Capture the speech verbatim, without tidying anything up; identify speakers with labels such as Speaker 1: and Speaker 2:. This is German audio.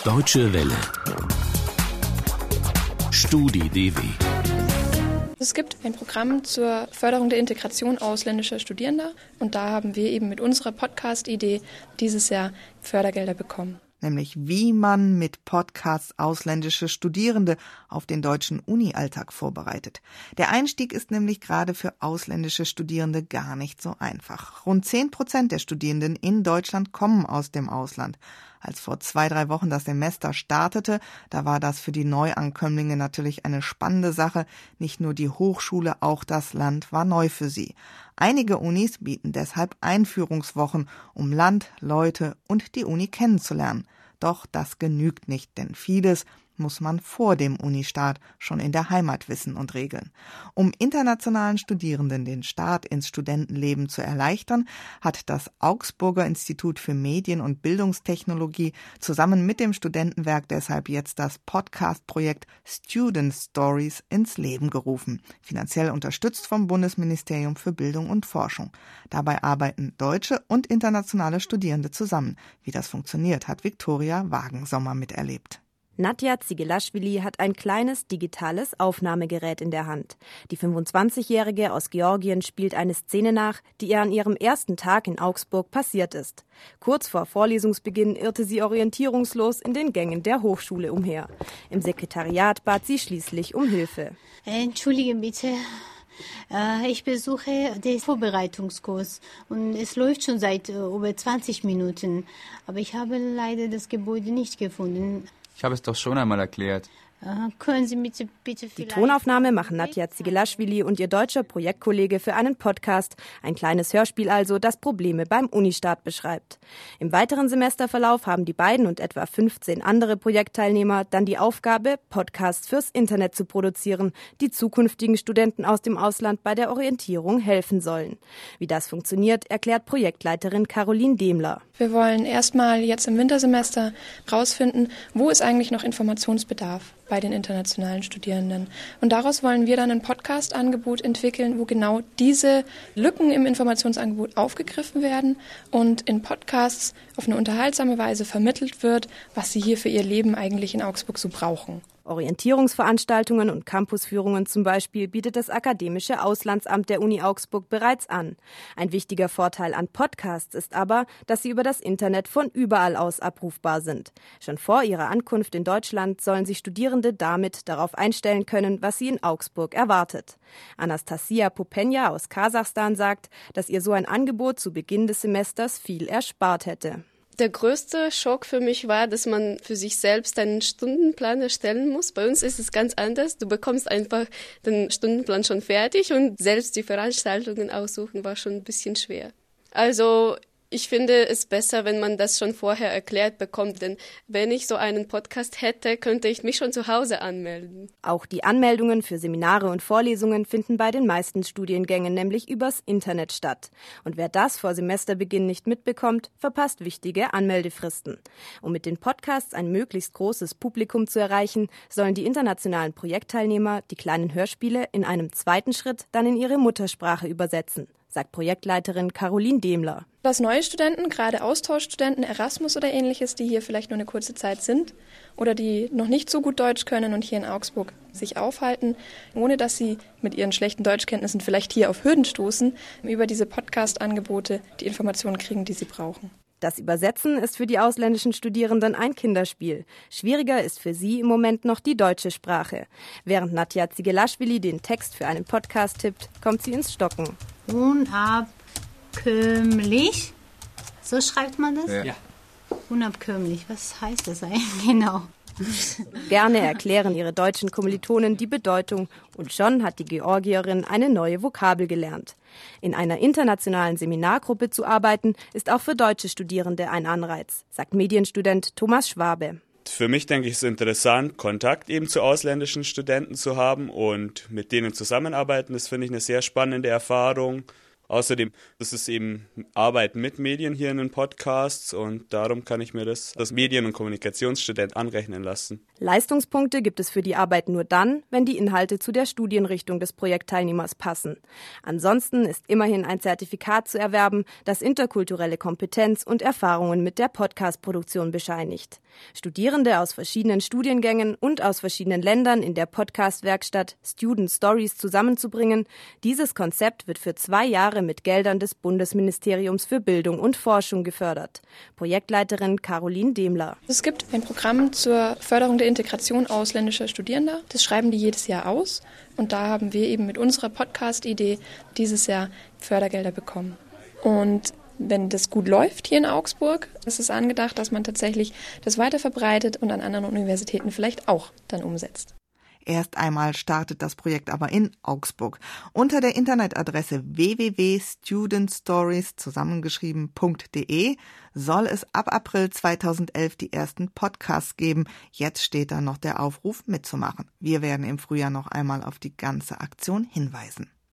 Speaker 1: Deutsche Welle. StudiDW.
Speaker 2: Es gibt ein Programm zur Förderung der Integration ausländischer Studierender und da haben wir eben mit unserer Podcast-Idee dieses Jahr Fördergelder bekommen.
Speaker 3: Nämlich wie man mit Podcasts ausländische Studierende auf den deutschen Uni-Alltag vorbereitet. Der Einstieg ist nämlich gerade für ausländische Studierende gar nicht so einfach. Rund zehn Prozent der Studierenden in Deutschland kommen aus dem Ausland. Als vor zwei, drei Wochen das Semester startete, da war das für die Neuankömmlinge natürlich eine spannende Sache. Nicht nur die Hochschule, auch das Land war neu für sie. Einige Unis bieten deshalb Einführungswochen, um Land, Leute und die Uni kennenzulernen. Doch das genügt nicht, denn vieles muss man vor dem Unistart schon in der Heimat wissen und regeln. Um internationalen Studierenden den Start ins Studentenleben zu erleichtern, hat das Augsburger Institut für Medien- und Bildungstechnologie zusammen mit dem Studentenwerk deshalb jetzt das Podcast-Projekt Student Stories ins Leben gerufen, finanziell unterstützt vom Bundesministerium für Bildung und Forschung. Dabei arbeiten deutsche und internationale Studierende zusammen. Wie das funktioniert, hat Viktoria Wagensommer miterlebt.
Speaker 4: Nadja Zigelaschwili hat ein kleines digitales Aufnahmegerät in der Hand. Die fünfundzwanzigjährige aus Georgien spielt eine Szene nach, die ihr an ihrem ersten Tag in Augsburg passiert ist. Kurz vor Vorlesungsbeginn irrte sie orientierungslos in den Gängen der Hochschule umher. Im Sekretariat bat sie schließlich um Hilfe.
Speaker 5: Entschuldige bitte. Ich besuche den Vorbereitungskurs und es läuft schon seit über zwanzig Minuten. Aber ich habe leider das Gebäude nicht gefunden.
Speaker 6: Ich habe es doch schon einmal erklärt.
Speaker 5: Können Sie bitte, bitte
Speaker 4: Die Tonaufnahme machen Nadja Zigelaschwili und ihr deutscher Projektkollege für einen Podcast. Ein kleines Hörspiel also, das Probleme beim Unistart beschreibt. Im weiteren Semesterverlauf haben die beiden und etwa fünfzehn andere Projektteilnehmer dann die Aufgabe, Podcasts fürs Internet zu produzieren, die zukünftigen Studenten aus dem Ausland bei der Orientierung helfen sollen. Wie das funktioniert, erklärt Projektleiterin Caroline Demler.
Speaker 2: Wir wollen erstmal jetzt im Wintersemester rausfinden, wo ist eigentlich noch Informationsbedarf bei den internationalen Studierenden. Und daraus wollen wir dann ein Podcast-Angebot entwickeln, wo genau diese Lücken im Informationsangebot aufgegriffen werden und in Podcasts auf eine unterhaltsame Weise vermittelt wird, was sie hier für ihr Leben eigentlich in Augsburg so brauchen.
Speaker 4: Orientierungsveranstaltungen und Campusführungen zum Beispiel bietet das Akademische Auslandsamt der Uni Augsburg bereits an. Ein wichtiger Vorteil an Podcasts ist aber, dass sie über das Internet von überall aus abrufbar sind. Schon vor ihrer Ankunft in Deutschland sollen sich Studierende damit darauf einstellen können, was sie in Augsburg erwartet. Anastasia Popenja aus Kasachstan sagt, dass ihr so ein Angebot zu Beginn des Semesters viel erspart hätte.
Speaker 7: Der größte Schock für mich war, dass man für sich selbst einen Stundenplan erstellen muss. Bei uns ist es ganz anders. Du bekommst einfach den Stundenplan schon fertig und selbst die Veranstaltungen aussuchen war schon ein bisschen schwer. Also ich finde es besser, wenn man das schon vorher erklärt bekommt, denn wenn ich so einen Podcast hätte, könnte ich mich schon zu Hause anmelden.
Speaker 4: Auch die Anmeldungen für Seminare und Vorlesungen finden bei den meisten Studiengängen nämlich übers Internet statt. Und wer das vor Semesterbeginn nicht mitbekommt, verpasst wichtige Anmeldefristen. Um mit den Podcasts ein möglichst großes Publikum zu erreichen, sollen die internationalen Projektteilnehmer die kleinen Hörspiele in einem zweiten Schritt dann in ihre Muttersprache übersetzen, sagt Projektleiterin Caroline Demler.
Speaker 2: Dass neue Studenten, gerade Austauschstudenten, Erasmus oder ähnliches, die hier vielleicht nur eine kurze Zeit sind oder die noch nicht so gut Deutsch können und hier in Augsburg sich aufhalten, ohne dass sie mit ihren schlechten Deutschkenntnissen vielleicht hier auf Hürden stoßen, über diese Podcast-Angebote die Informationen kriegen, die sie brauchen.
Speaker 4: Das Übersetzen ist für die ausländischen Studierenden ein Kinderspiel. Schwieriger ist für sie im Moment noch die deutsche Sprache. Während Nadja Zigelaschwili den Text für einen Podcast tippt, kommt sie ins Stocken.
Speaker 5: Unabkömmlich, so schreibt man das?
Speaker 6: Ja.
Speaker 5: Unabkömmlich, was heißt das eigentlich genau?
Speaker 4: Gerne erklären ihre deutschen Kommilitonen die Bedeutung und schon hat die Georgierin eine neue Vokabel gelernt. In einer internationalen Seminargruppe zu arbeiten, ist auch für deutsche Studierende ein Anreiz, sagt Medienstudent Thomas Schwabe.
Speaker 8: Für mich, denke ich, ist es interessant, Kontakt eben zu ausländischen Studenten zu haben und mit denen zusammenarbeiten. Das finde ich eine sehr spannende Erfahrung. Außerdem ist es eben Arbeit mit Medien hier in den Podcasts und darum kann ich mir das als Medien- und Kommunikationsstudent anrechnen lassen.
Speaker 4: Leistungspunkte gibt es für die Arbeit nur dann, wenn die Inhalte zu der Studienrichtung des Projektteilnehmers passen. Ansonsten ist immerhin ein Zertifikat zu erwerben, das interkulturelle Kompetenz und Erfahrungen mit der Podcast-Produktion bescheinigt. Studierende aus verschiedenen Studiengängen und aus verschiedenen Ländern in der Podcast-Werkstatt Student Stories zusammenzubringen, dieses Konzept wird für zwei Jahre mit Geldern des Bundesministeriums für Bildung und Forschung gefördert. Projektleiterin Caroline Demler.
Speaker 2: Es gibt ein Programm zur Förderung der Integration ausländischer Studierender. Das schreiben die jedes Jahr aus. Und da haben wir eben mit unserer Podcast-Idee dieses Jahr Fördergelder bekommen. Und wenn das gut läuft hier in Augsburg, ist es angedacht, dass man tatsächlich das weiter verbreitet und an anderen Universitäten vielleicht auch dann umsetzt.
Speaker 3: Erst einmal startet das Projekt aber in Augsburg. Unter der Internetadresse w w w punkt student stories zusammengeschrieben punkt d e soll es ab April zweitausendelf die ersten Podcasts geben. Jetzt steht da noch der Aufruf mitzumachen. Wir werden im Frühjahr noch einmal auf die ganze Aktion hinweisen.